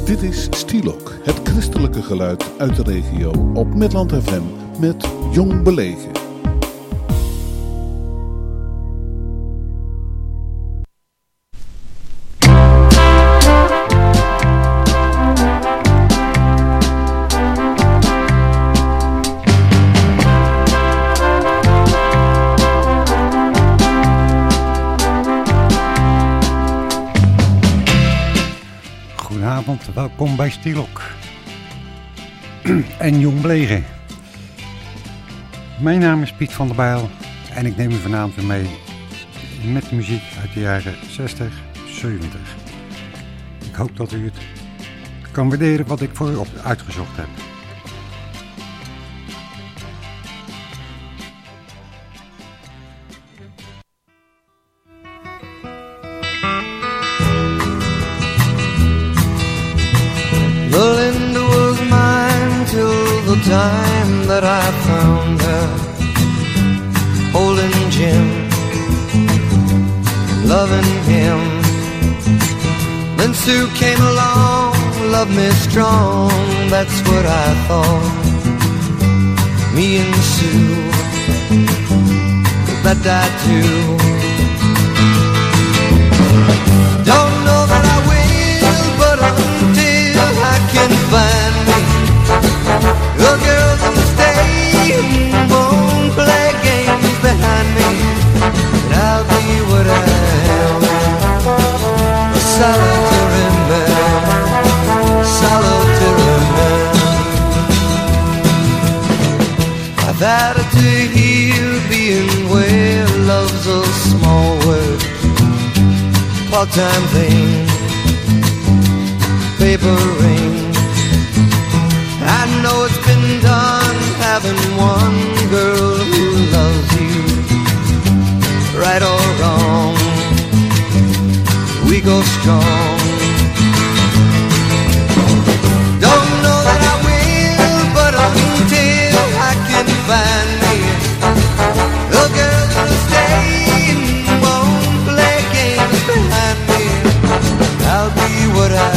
Dit is Stielok, het christelijke geluid uit de regio op Midland FM met Jong Belegen. Welkom bij Stielok en Jong Belegen. Mijn naam is Piet van der Bijl en ik neem u vanavond weer mee met muziek uit de jaren 60, 70. Ik hoop dat u het kan waarderen wat ik voor u uitgezocht heb. Time that I found her holding Jim, loving him. Then Sue came along, loved me strong, that's what I thought. Me and Sue, that I do. Don't know that I will, but until I can find me a girl that'll stay and won't play games behind me, and I'll be what I am, a solitary man, solitary man. I've had it to hear being where love's a small word, part-time thing, paper ring. I know it's been done having one girl who loves you, right or wrong, we go strong. Don't know that I will, but until I can find me a girl that'll stay and won't play games behind me, I'll be what I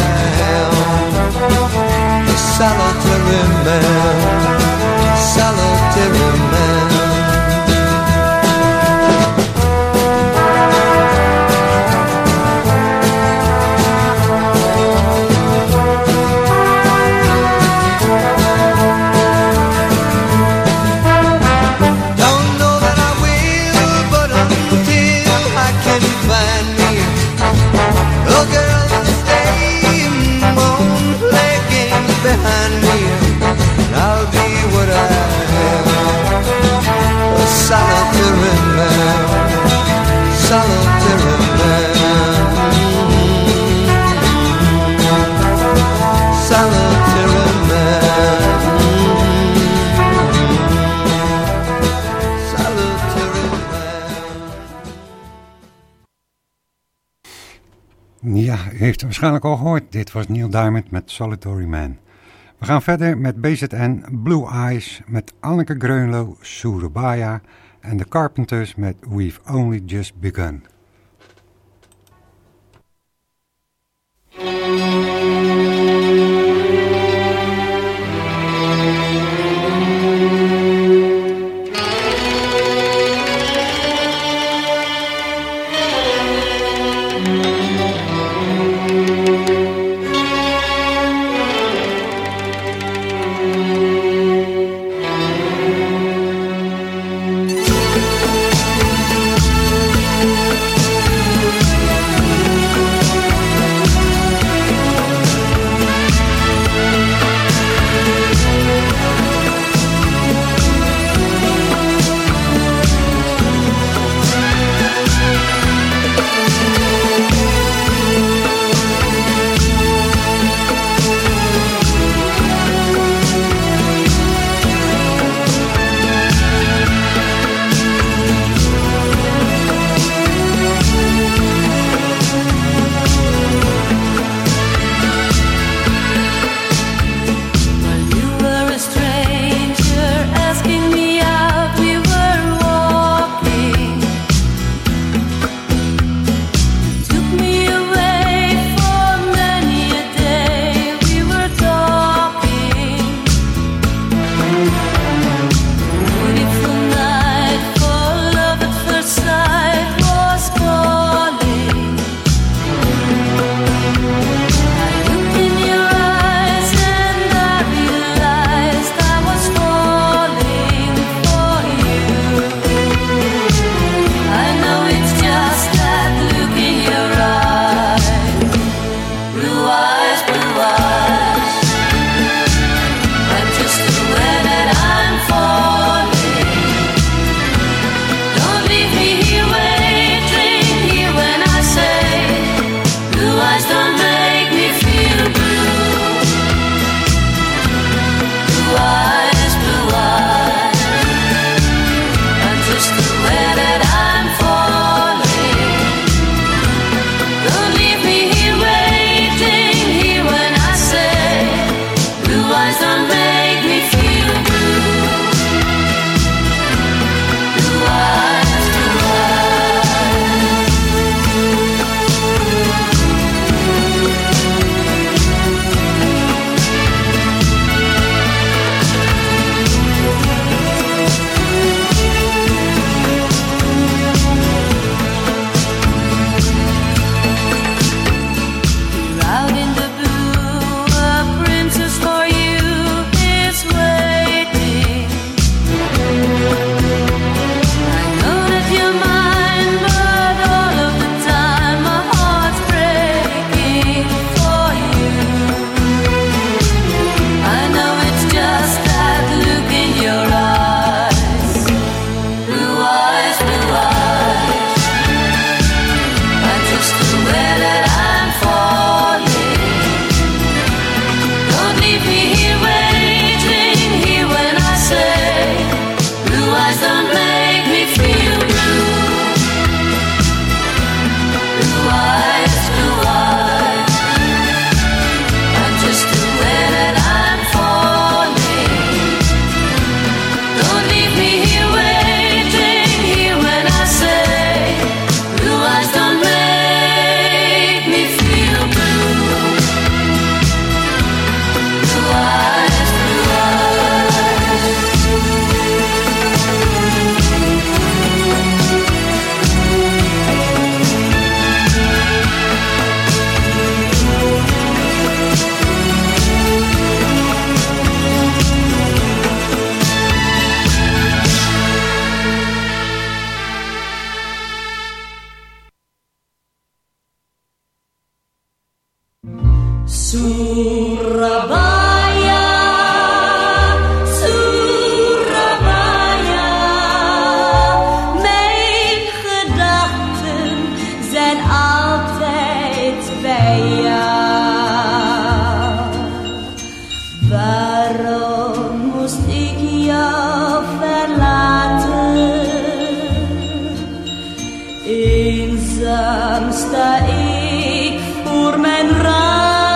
am, a solitary man, solitary man. Don't know that I will, but until I can find me a girl that'll stay and won't play games behind me, I'll be what I am, a solitary man, solitary man, solitary man, solitary man. Ja, u heeft het waarschijnlijk al gehoord. Dit was Neil Diamond met Solitary Man. We gaan verder met BZN Blue Eyes met Anneke Greunlo, Surabaya en de Carpenters met We've Only Just Begun. Surabaya, Surabaya, mijn gedachten zijn altijd bij jou. Waarom moest ik jou verlaten? Eenzaam sta ik voor mijn raam.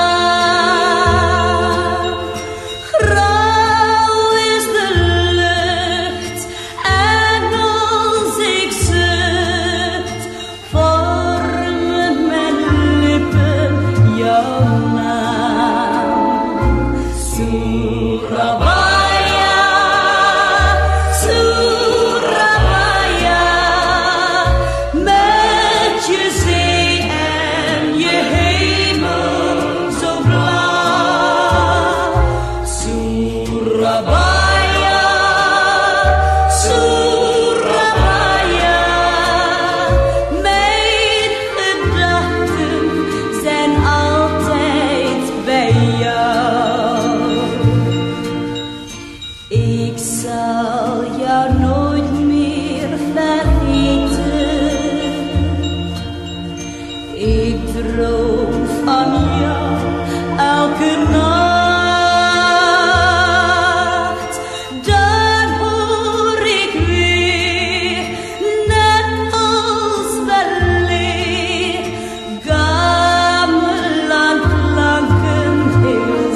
Grauw is de lucht en als ik zucht, vormen mijn lippen jouw naam. Surabaya, Surabaya, met je zee en je hemel zo blauw. Surabaya, Surabaya, mijn gedachten zijn altijd bij jou. Ik zal jou nooit meer vergeten. Ik droom van jou elke nacht. Dan hoor ik weer, net als weleer, gamelandklanken heel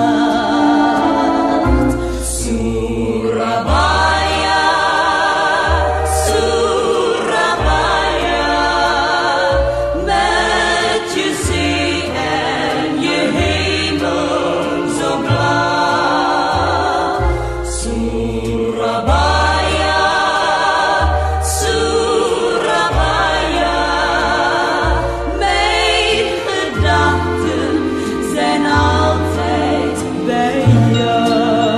zacht. Surabaya, Surabaya, met je zee en je hemel zo blauw. Surabaya, Surabaya, mijn gedachten zijn altijd bij jou.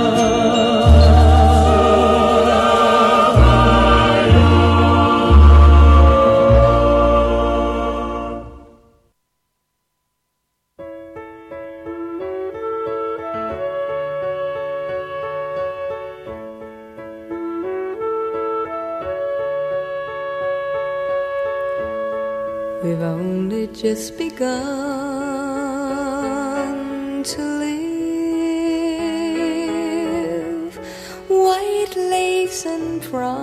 We've only just begun to live. White lace and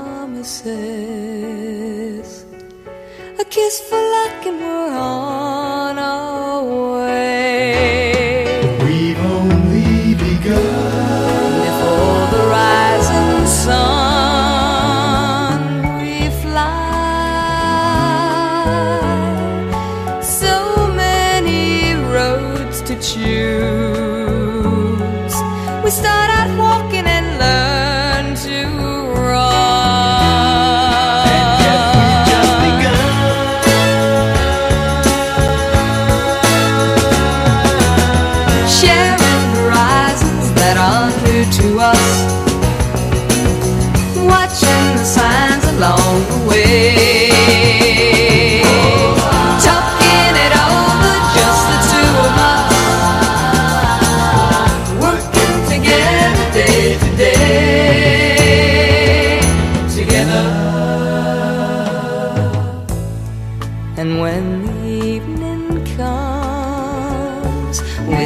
promises, a kiss for luck and we're on our way. We've only begun. Before the rising sun we fly. So many roads to choose. We start out walking and learn to run. And yet we've just begun. Sharing horizons that are new to us, watching the signs along the way, talking it over, just the two of us, working together day to day, together. And when the evening comes, we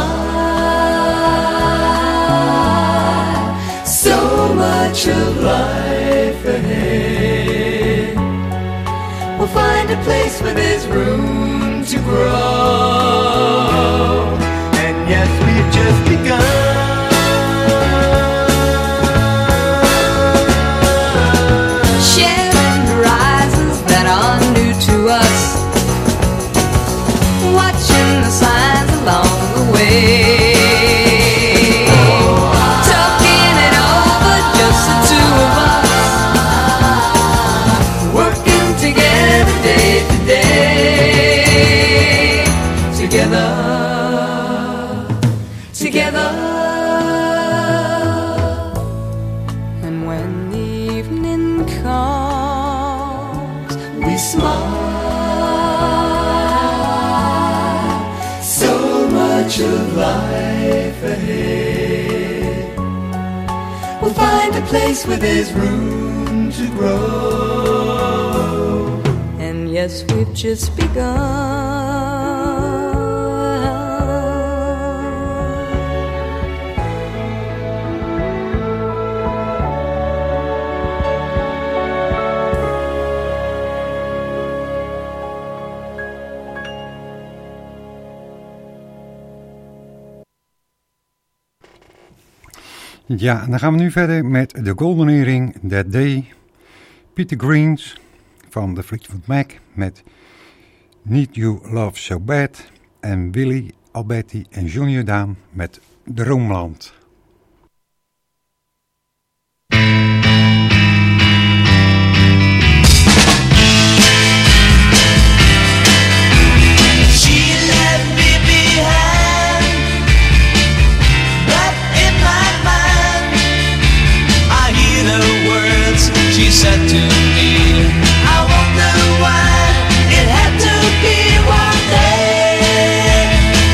smile. So much of life ahead. We'll find a place where there's room to grow. And yes, we've just begun. Sharing horizons that are new to us, watching the signs along the way, talking it over, just the two of us, working together day to day, together. stretch of life ahead. We'll find a place where there's room to grow. And yes, we've just begun. Ja, dan gaan we nu verder met The Golden Earring, That Day. Peter Greens van de Fleetwood Mac met Need You Love So Bad. En Willy Alberti en Johnny Jordaan met Droomland. She said to me, I wonder why it had to be one day.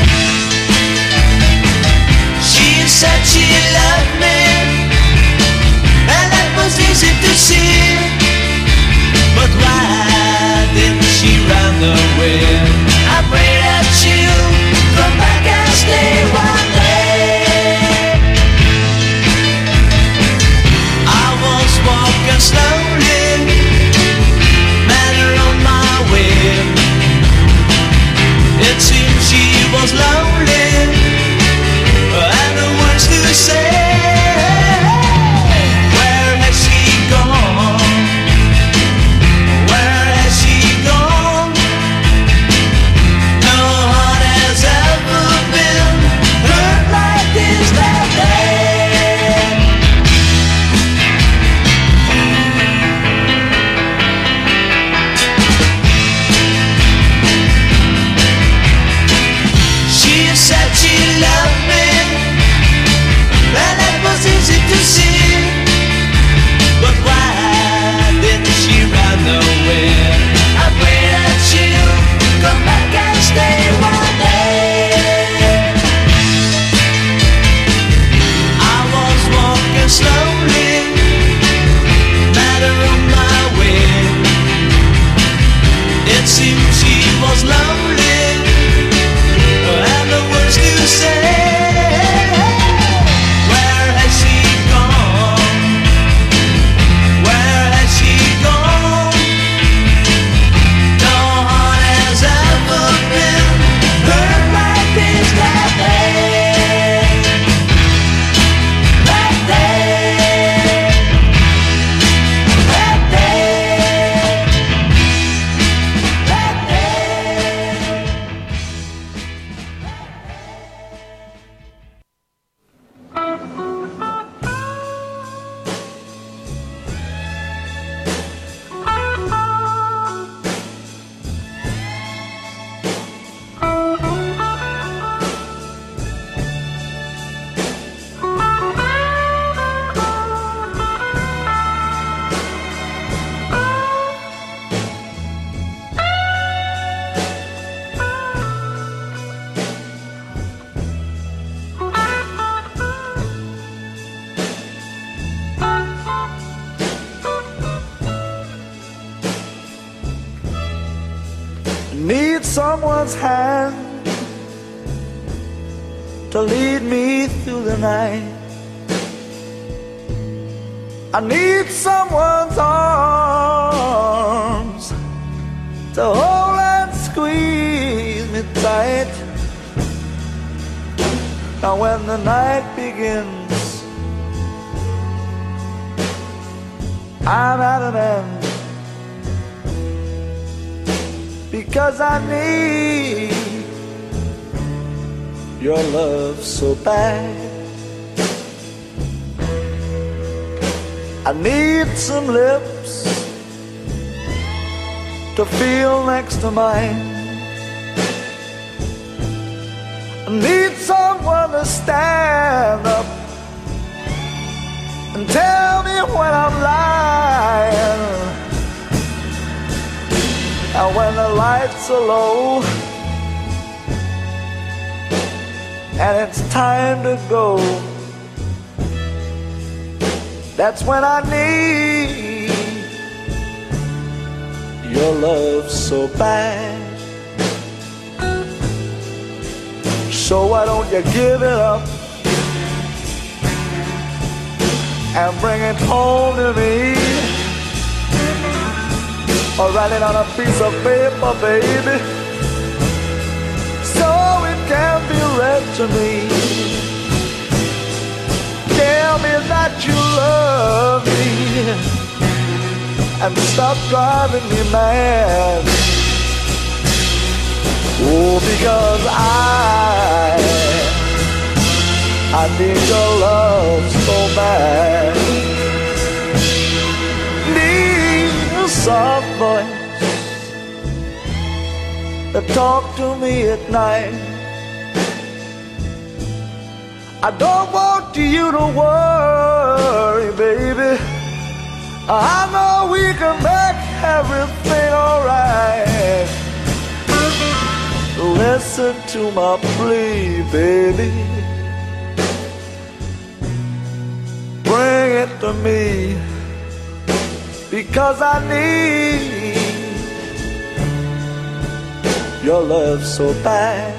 She said she loved me, and that was easy to see. But why didn't she run away? I pray that she'll come back and stay one day. I was walking slowly, met her on my way. It seemed she was lonely, and the words to say. Where has she gone? Where has she gone? No heart has ever been hurt like this that day. She said she loved me, and that was easy to see. But why didn't she run away? I pray that she'll come back and stay one day. I was walking slowly, met her on my way. It seemed she was lonely, and the words to say. Where has she gone? Where has she gone? No heart has ever been hurt like this that day. That day. That day. That day. Need someone's hand to lead me through the night. I need someone's arms to hold and squeeze me tight. Now when the night begins, I'm at an end. Because I need your love so bad. I need some lips to feel next to mine. I need someone to stand up and tell me when I'm lying. And when the lights are low and it's time to go. That's when I need your love so bad. So why don't you give it up and bring it home to me? Or write it on a piece of paper, baby, so it can be read to me. Tell me that you love me and stop driving me mad. Oh, because I need your love so bad. Need a soft voice to talk to me at night. I don't want you to worry, baby. I know we can make everything alright. Listen to my plea, baby. Bring it to me, because I need your love so bad.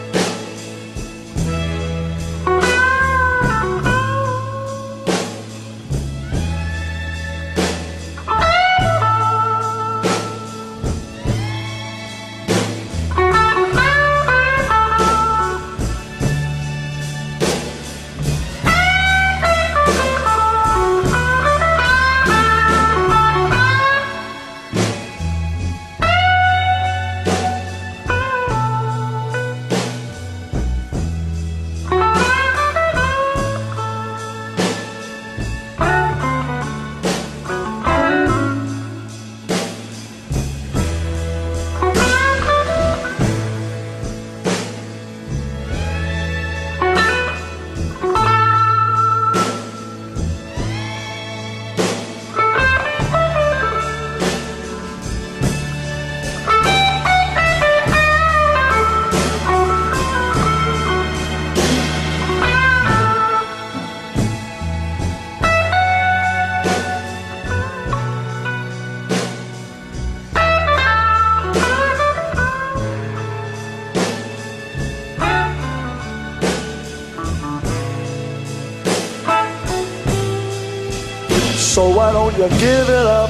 So why don't you give it up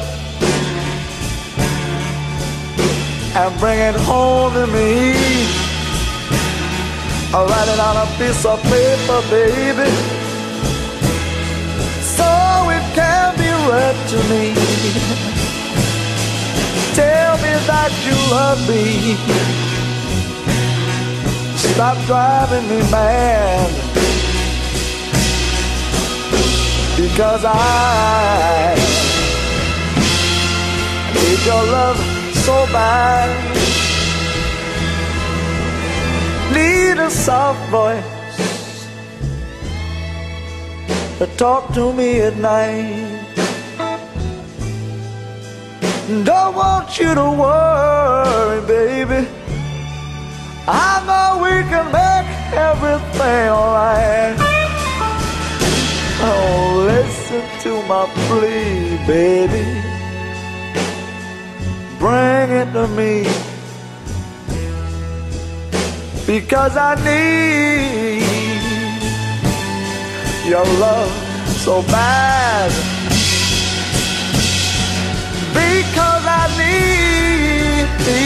and bring it home to me? I'll write it on a piece of paper, baby, so it can be read to me. Tell me that you love me. Stop driving me mad, because I need your love so bad. Need a soft voice to talk to me at night. Don't want you to worry, baby. I know we can make everything alright. Oh, listen to my plea, baby. Bring it to me, because I need your love so bad. Because I need,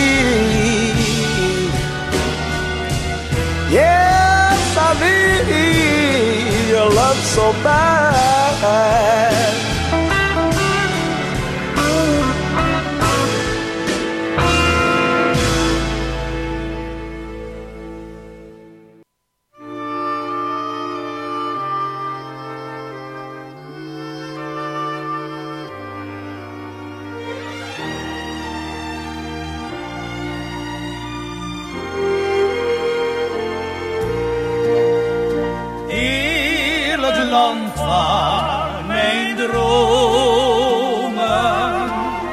yes, I need your love so bad. Land van mijn dromen,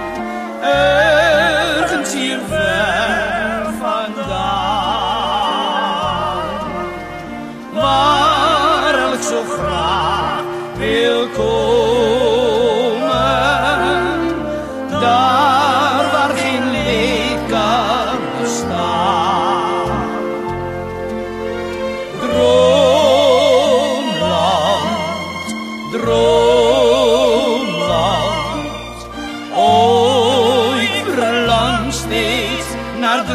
ergens hier ver vandaan, waar ik zo graag wil komen, daar waar geen leed kan bestaan. Droomland, droomland, oh, ik verlang steeds naar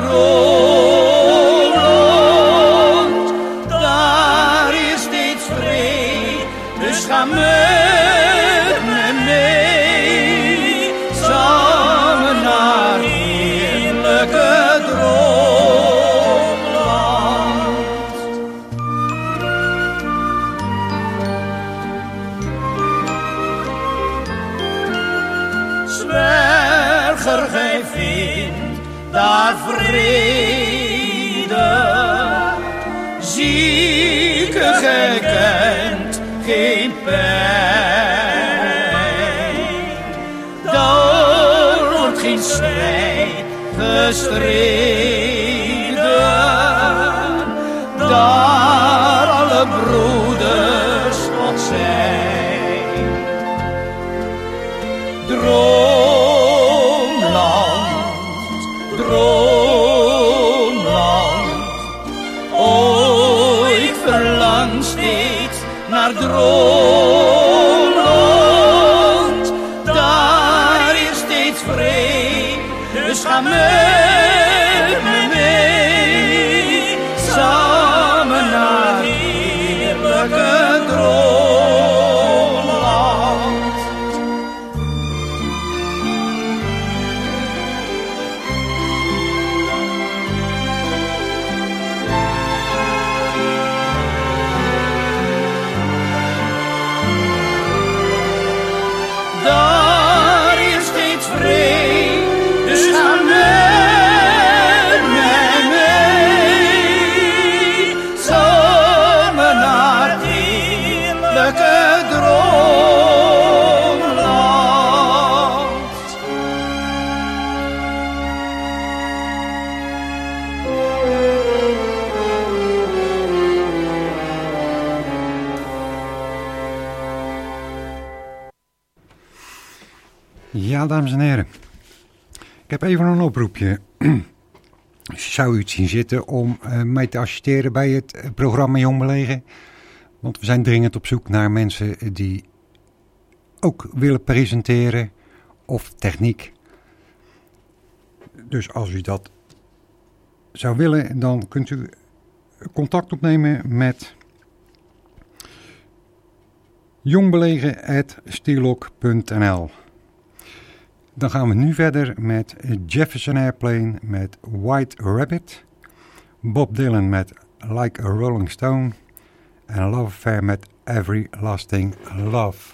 droomland. Daar is steeds vrede, dus ga met me mee, samen naar heerlijke droomland. Zwerger, gij vindt daar vrede, zieke, gij kent geen pijn. Daar wordt geen strijd gestreden, daar alle broeders tot zijn. Droomland, droomland, oh, ik verlang steeds naar droomland. Daar is steeds vrede, dus ga met me mee, samen naar heerlijke droomland. Daar is steeds vrede, dus ga met mij mee, samen naar het heerlijke droomland. Ja, dames en heren. Ik heb even een oproepje. Zou u het zien zitten om mij te assisteren bij het programma Jong Belegen? Want we zijn dringend op zoek naar mensen die ook willen presenteren of techniek. Dus als u dat zou willen, dan kunt u contact opnemen met jongbelegen@steelok.nl. Dan gaan we nu verder met Jefferson Airplane met White Rabbit, Bob Dylan met Like a Rolling Stone en Love Affair met Everlasting Love.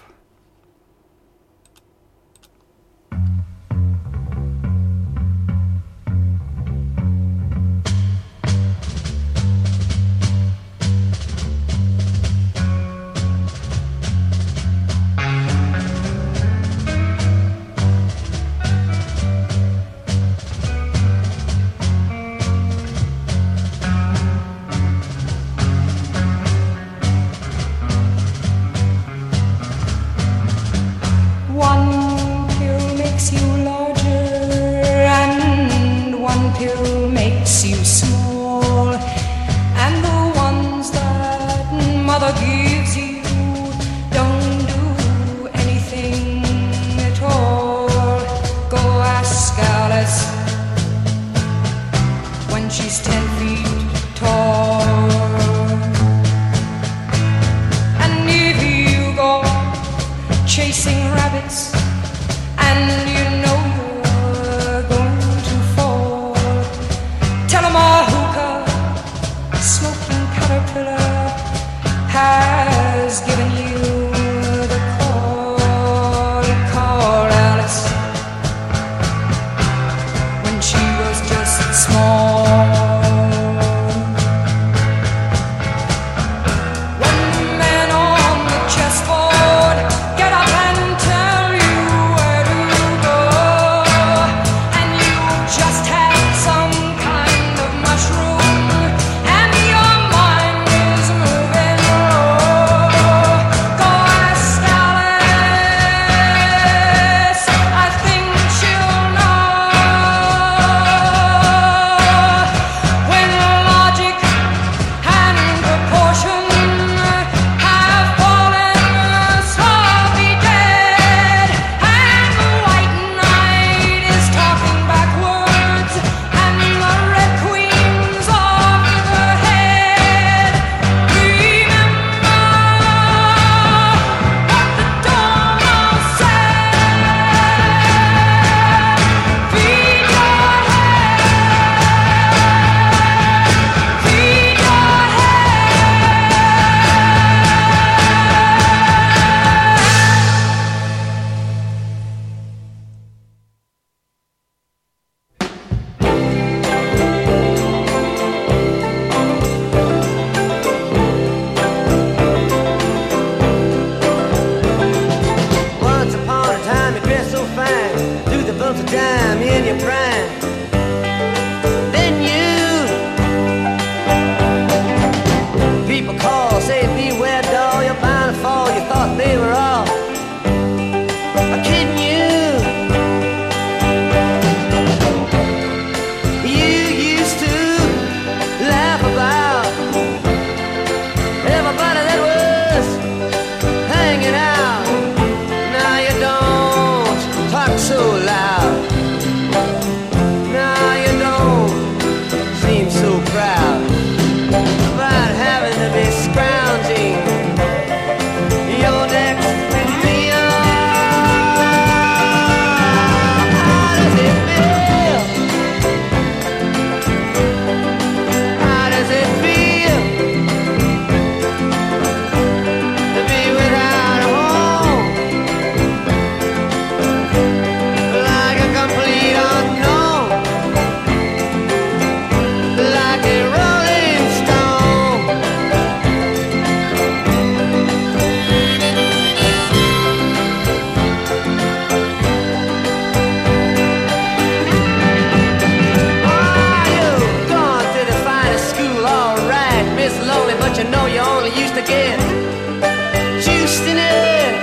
you know you only used to get juiced in it.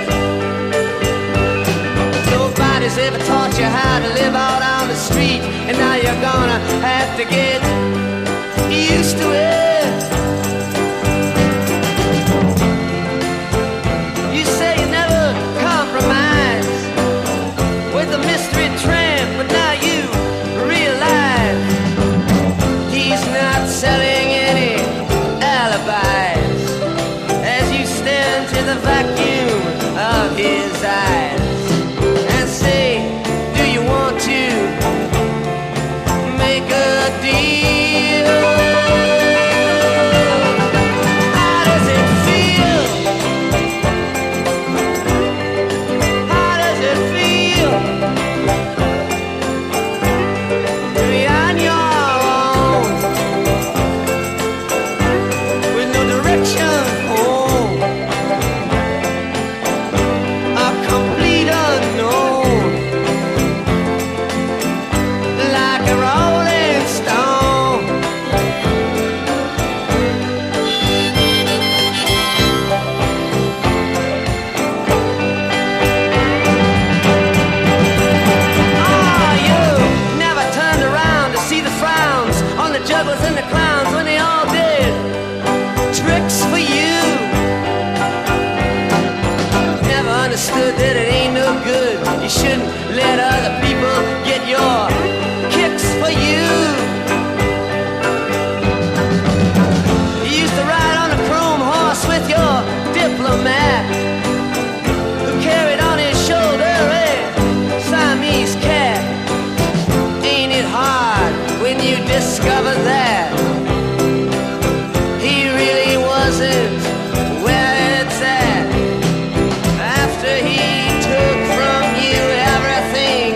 Nobody's ever taught you how to live out on the street, and now you're gonna have to get used to it. You say you never compromise with a mystery tramp, but now you realize he's not selling any alibis as you stare into the vacuum of his eyes and say, do you want to make a deal? How does it feel? How does it feel to be on your own with no direction home? A complete unknown, like a rolling stone. Oh, you never turned around to see the frowns on the jugglers and the clowns when they all did tricks for you. Never understood that it ain't no good. You shouldn't let other people get your kicks for you. You used to ride on a chrome horse with your diplomat, who carried on his shoulder a Siamese cat. Ain't it hard when you discover that he really wasn't where it's at? After he took from you everything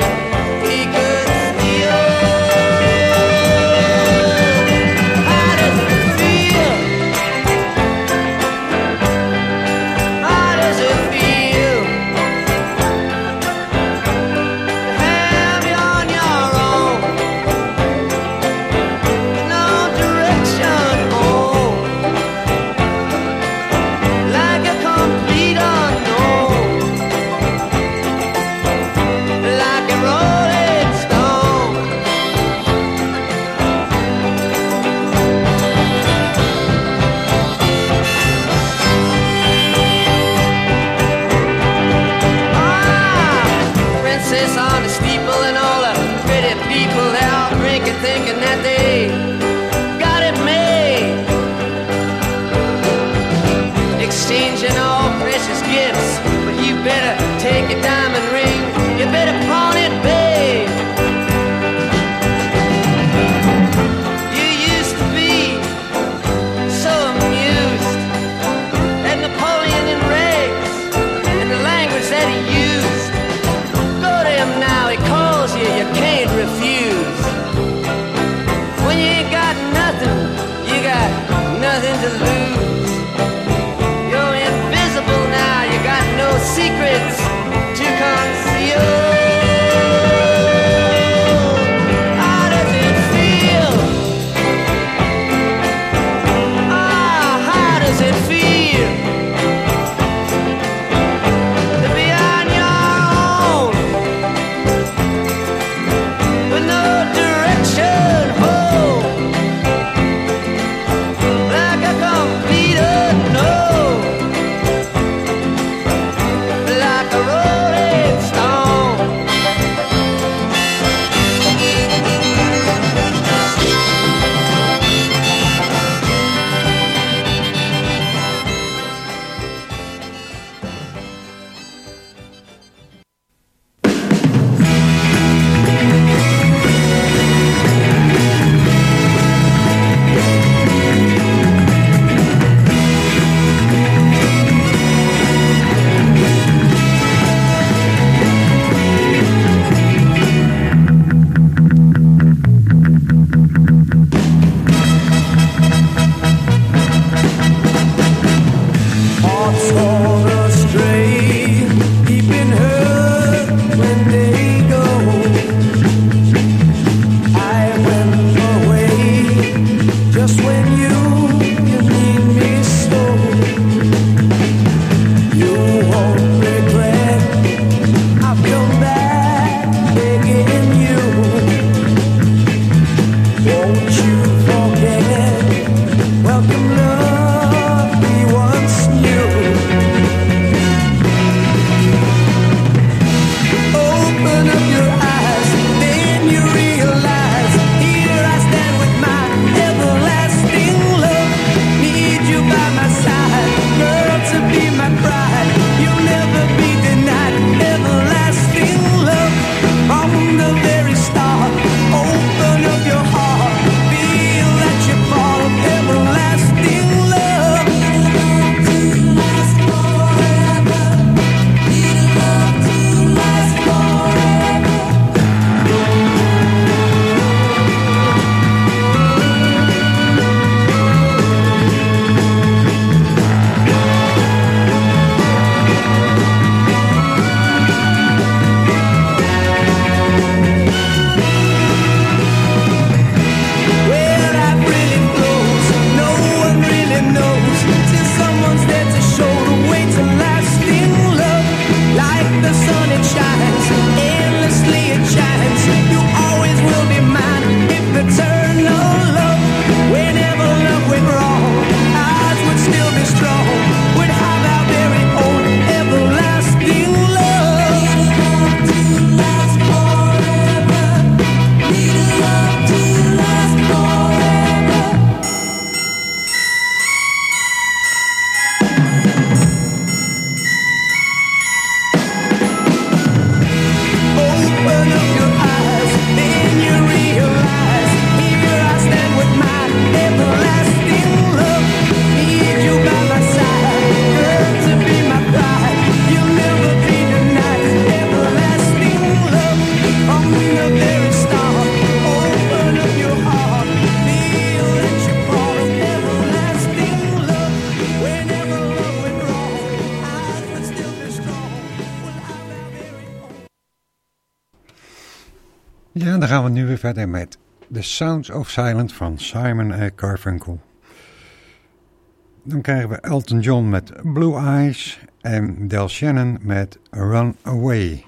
Ja, dan gaan we nu weer verder met The Sounds of Silence van Simon & Garfunkel. Dan krijgen we Elton John met Blue Eyes en Del Shannon met Run Away.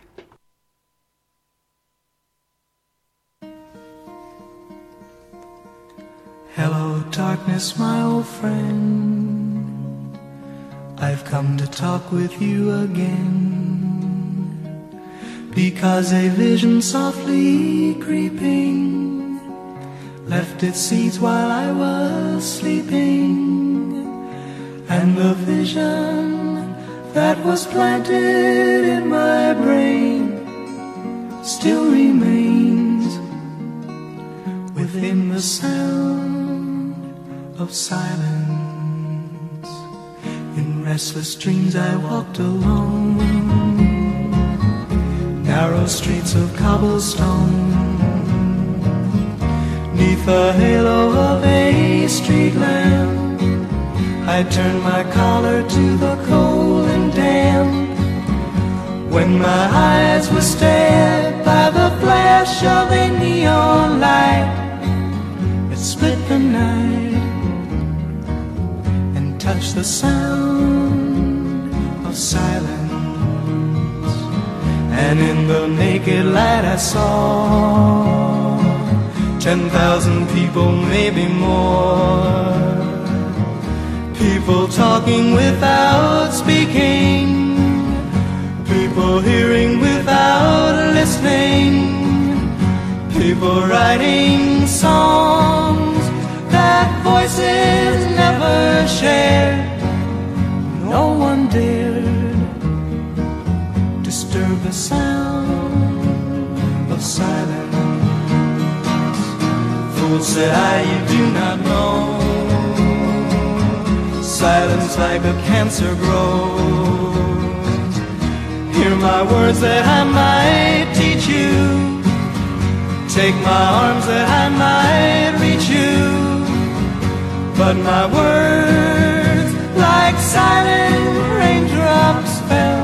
Hello, darkness, my old friend. I've come to talk with you again, because a vision softly creeping left its seeds while I was sleeping, and the vision that was planted in my brain still remains within the sound of silence. In restless dreams I walked alone, narrow streets of cobblestone, neath the halo of a street lamp. I turned my collar to the cold and damp, when my eyes were stared by the flash of a neon light. It split the night and touched the sound of silence. And in the naked light I saw 10,000 people, maybe more, people talking without speaking, people hearing without listening, people writing songs that voices never shared. No one dared disturb the sound of silence. Fools said I, you do not know, silence like a cancer grows. Hear my words that I might teach you, take my arms that I might reach you, but my words like silent raindrops fell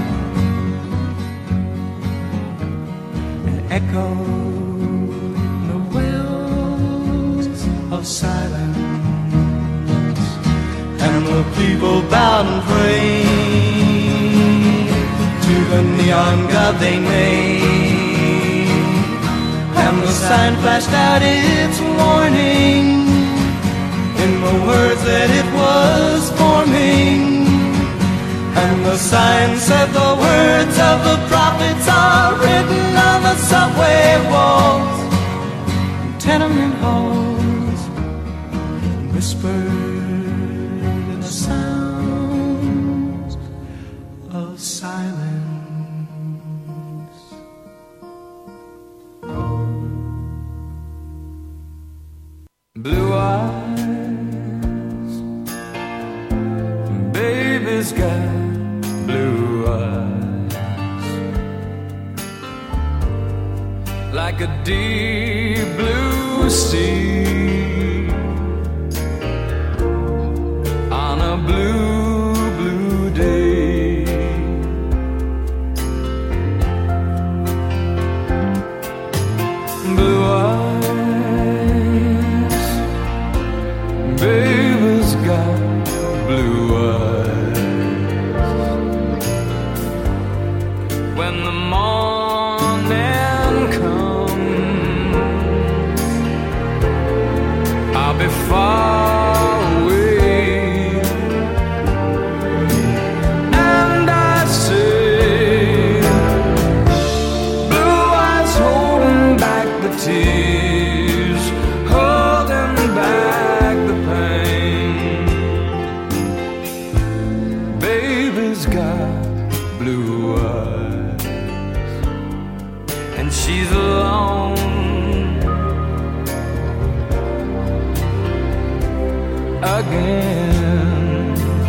and echoed the wells of silence. And the people bowed and prayed to the neon god they made, and the sign flashed out its warning in the words that it was forming. And the sign said the words of the prophets are written on the subway walls and tenement halls, and whispered in the sounds of silence. Blue eyes, baby's got blue eyes, like a deep blue sea on a blue, blue day. Blue eyes, baby's got blue eyes. When the morning comes, I'll be far away, and I say, blue eyes holding back the tears, holding back the pain. Baby's got blue eyes, and she's alone again.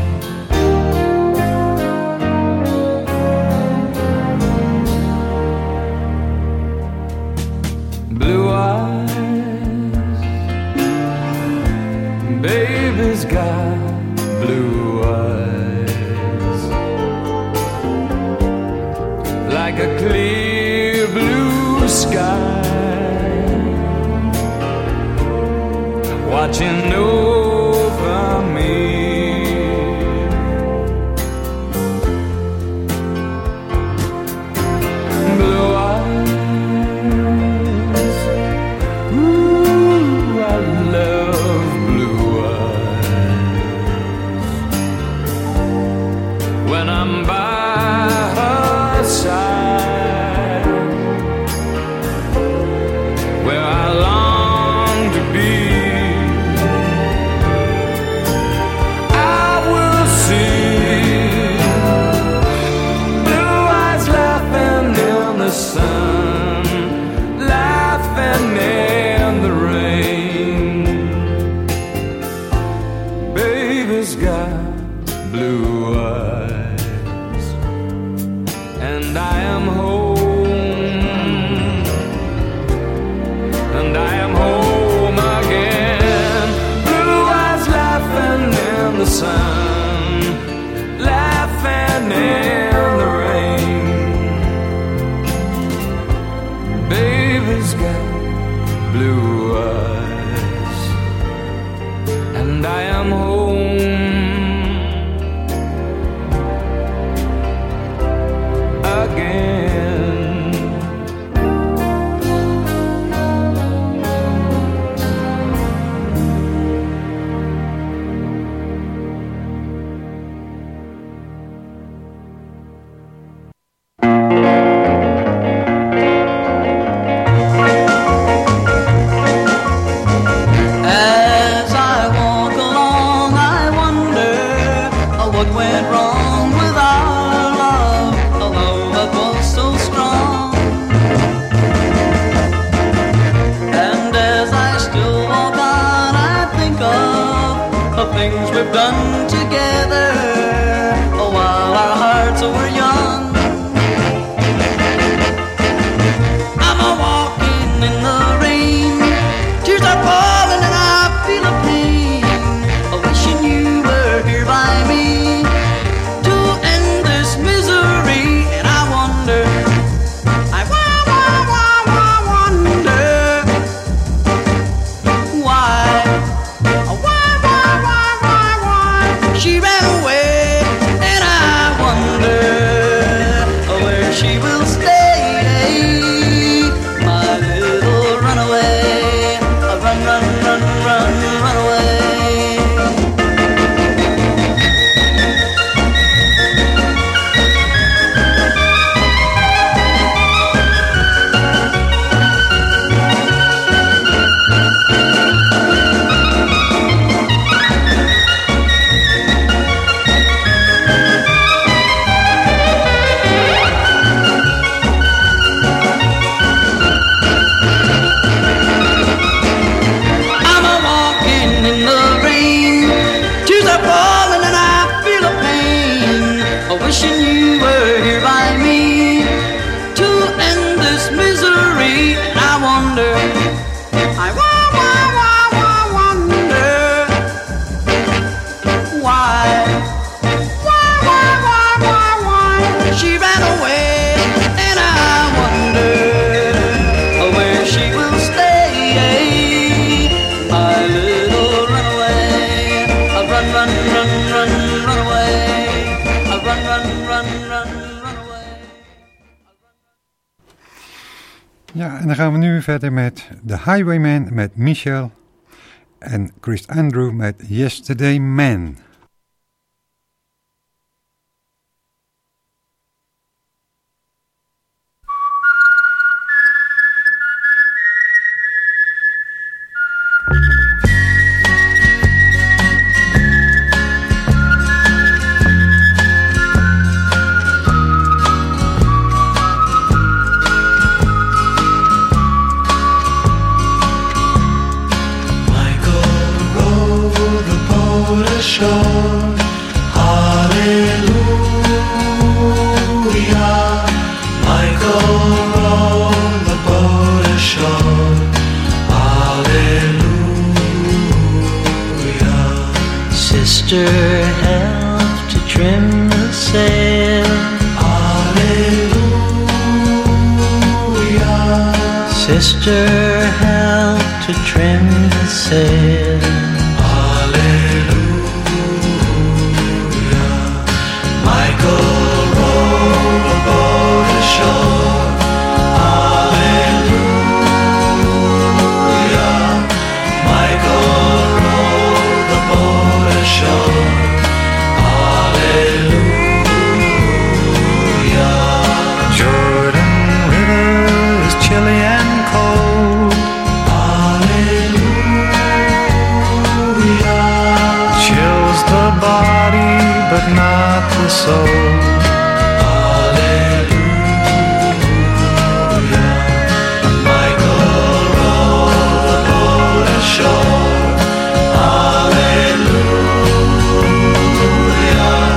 Blue eyes, baby's got blue eyes, like a clear blue sky blue eyes, and I am home, and I am home again. Blue eyes laughing in the sun, laughing in the rain. Baby's got blue eyes, and I am home again. As I walk along, I wonder what went wrong with our love, a love that was so strong. And as I still walk on, I think of the things we've done together, while our hearts were young. I'm a walking in the rain, tears are falling and I feel a pain, wishing you were here by me to end this misery. And I wonder, I wonder why she ran away. And I wonder where she will stay, my little runaway. Run, run, run, run, run away. I'm a walking in the rain, tears are falling and I feel a pain, wishing you were here by me to end this misery. And I wonder, I wonder why she ran away. And I wonder where she will stay, my little runaway. Run, run, run, run, run away. Run, run, run, run, run away. Ja, en dan gaan we nu verder met The Highwayman met Michelle en Chris Andrew met Yesterday Man. Ashore, hallelujah. Michael rowed the boat ashore, hallelujah. Sister helped to trim the sail, hallelujah. Sister helped to trim the sail. Michael rowed the boat ashore, hallelujah. Michael rowed the boat ashore, hallelujah. Jordan River is chilly and cold, hallelujah. chills the body but not the soul. Hallelujah.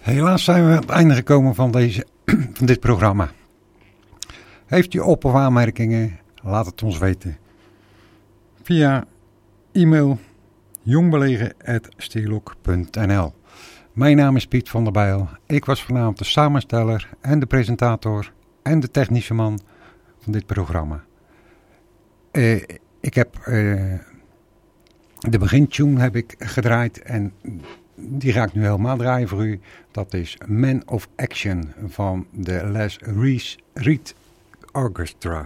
Helaas zijn we aan het einde gekomen van dit programma. Heeft u op- of aanmerkingen? Laat het ons weten. Via e-mail jongbelegen@steelok.nl. Mijn naam is Piet van der Bijl. Ik was vanavond de samensteller en de presentator en de technische man van dit programma. Ik heb de begintune heb ik gedraaid en die ga ik nu helemaal draaien voor u. Dat is Man of Action van de Les Reed Orchestra.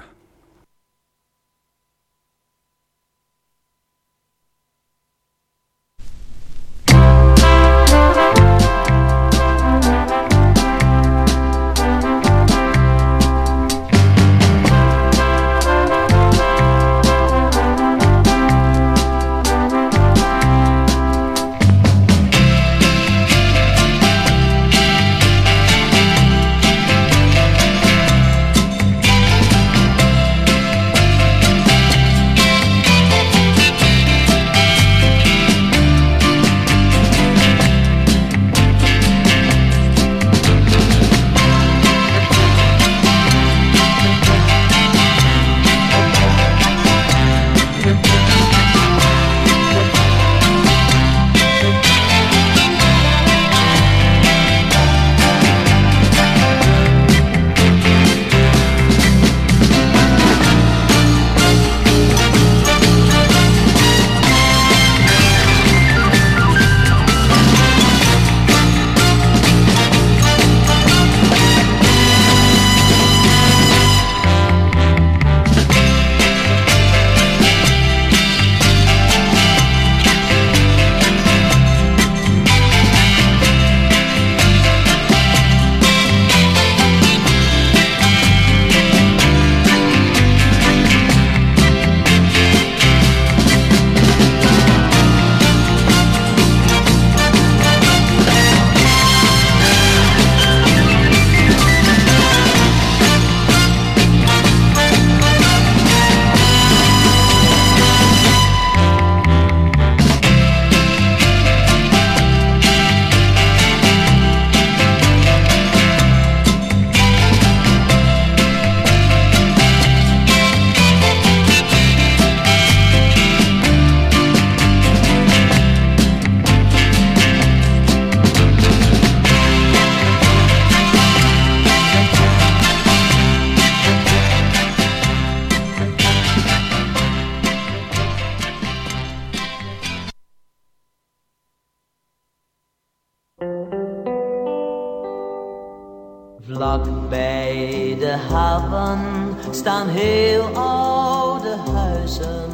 Vlak bij de haven staan heel oude huizen,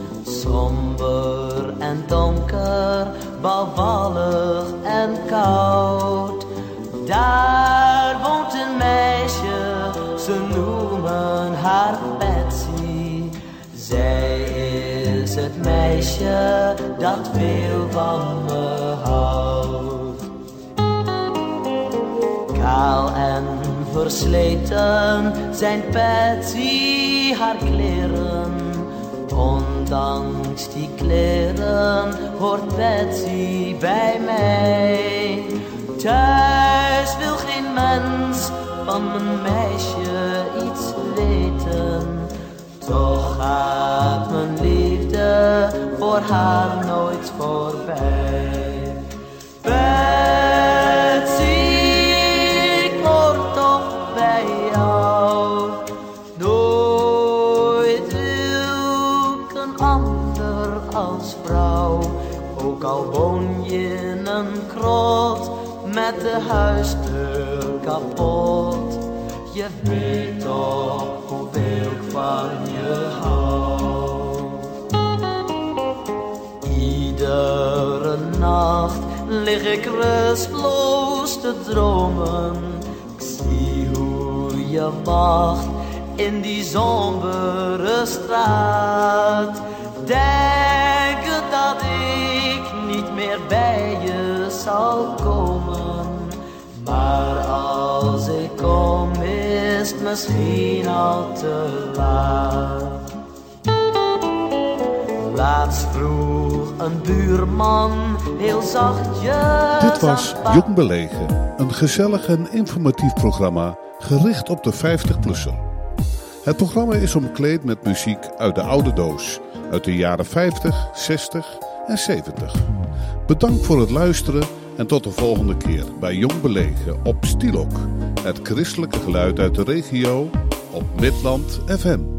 somber en donker, bouwvallig en koud. Daar woont een meisje, ze noemen haar Betsy. Zij is het meisje dat veel van me houdt. Kaal en versleten zijn Betsy haar kleren. Ondanks die kleren hoort Betsy bij mij. Thuis wil geen mens van mijn meisje iets weten. Toch gaat mijn liefde voor haar nooit voorbij. Betsy, ik hoor toch bij jou. Nooit wil ik een ander als vrouw. Ook al woon je in een krot met de huisdeur kapot. Je weet toch hoeveel ik van je hou. Iedere nacht lig ik rustloos te dromen. Ik zie hoe je wacht in die sombere straat. Denk dat ik niet meer bij je zal komen. Maar als ik kom is het misschien al te laat. Laatst vroeg een buurman heel zachtjes. Dit was Jong Belegen, een gezellig en informatief programma gericht op de 50-plusser. Het programma is omkleed met muziek uit de oude doos, uit de jaren 50, 60 en 70. Bedankt voor het luisteren en tot de volgende keer bij Jong Belegen op Stilok, het christelijke geluid uit de regio op Midland FM.